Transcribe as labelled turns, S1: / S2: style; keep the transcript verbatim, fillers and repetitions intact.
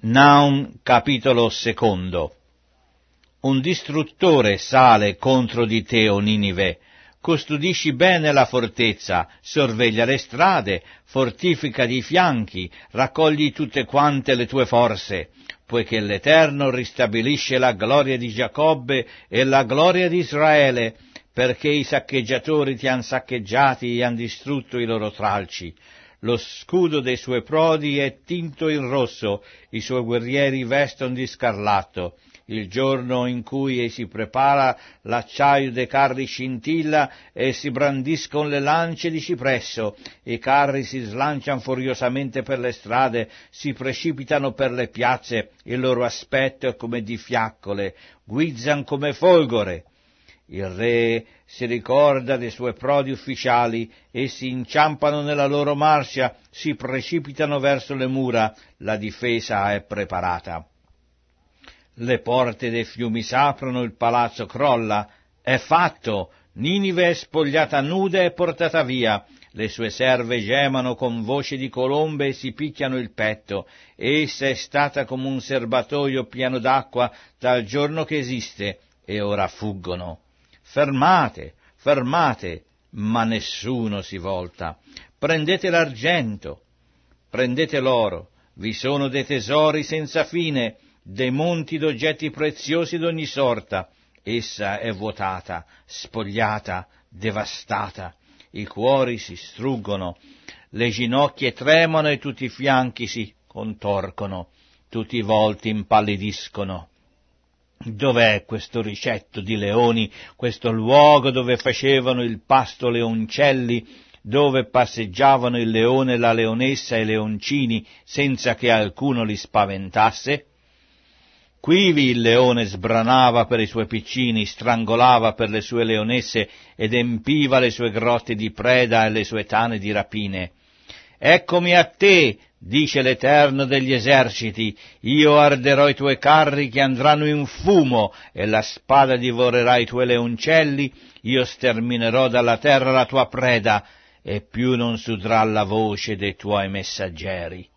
S1: Naum, capitolo secondo. Un distruttore sale contro di te, o Ninive. Custodisci bene la fortezza, sorveglia le strade, fortifica i fianchi, raccogli tutte quante le tue forze, poiché l'Eterno ristabilisce la gloria di Giacobbe e la gloria di Israele, perché i saccheggiatori ti han saccheggiati e han distrutto i loro tralci. Lo scudo dei suoi prodi è tinto in rosso, i suoi guerrieri veston di scarlatto. Il giorno in cui si prepara, l'acciaio dei carri scintilla e si brandiscono le lance di cipresso. I carri si slanciano furiosamente per le strade, si precipitano per le piazze, il loro aspetto è come di fiaccole, guizzan come folgore. Il re si ricorda dei suoi prodi ufficiali, essi inciampano nella loro marcia, si precipitano verso le mura, la difesa è preparata. Le porte dei fiumi s'aprono, il palazzo crolla, è fatto, Ninive è spogliata nuda e portata via, le sue serve gemano con voce di colombe e si picchiano il petto, essa è stata come un serbatoio pieno d'acqua dal giorno che esiste, e ora fuggono. Fermate, fermate, ma nessuno si volta. Prendete l'argento, prendete l'oro, vi sono dei tesori senza fine, dei monti d'oggetti preziosi d'ogni sorta. Essa è vuotata, spogliata, devastata. I cuori si struggono, le ginocchia tremano e tutti i fianchi si contorcono, tutti i volti impallidiscono. Dov'è questo ricetto di leoni, questo luogo dove facevano il pasto leoncelli, dove passeggiavano il leone, la leonessa e i leoncini senza che alcuno li spaventasse? Quivi il leone sbranava per i suoi piccini, strangolava per le sue leonesse ed empiva le sue grotte di preda e le sue tane di rapine. Eccomi a te, dice l'Eterno degli eserciti, io arderò i tuoi carri che andranno in fumo, e la spada divorerà i tuoi leoncelli, io sterminerò dalla terra la tua preda, e più non s'udrà la voce dei tuoi messaggeri.